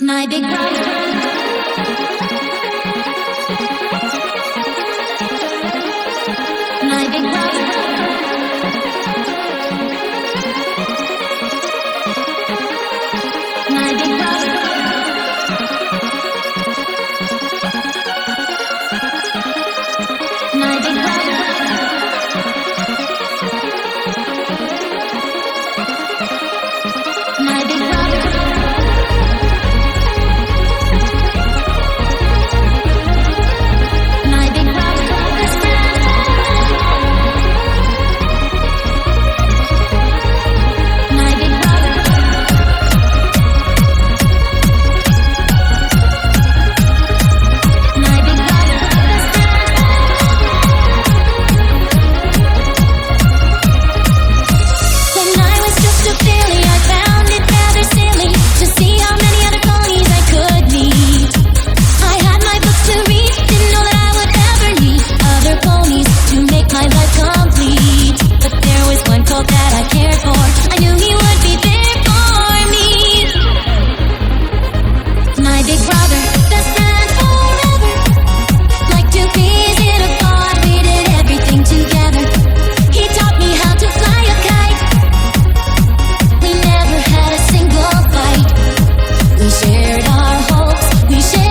My big brother. My big brother. My big brother. My big brother. My big brother. My big brother, best friend. My big brother. My big brother, best friend. When I was just a filly, I found it rather silly to see how many other ponies I could meet. I had my books to read, didn't know that I would ever need other ponies to make my life complete. But there was one colt that I cared for. I knew he would be there for me. My big brother, best friend forever. Like two peas in a pod, we did everything together. He taught me how to fly a kite. We never had a single fight. We shared our hopes, we shared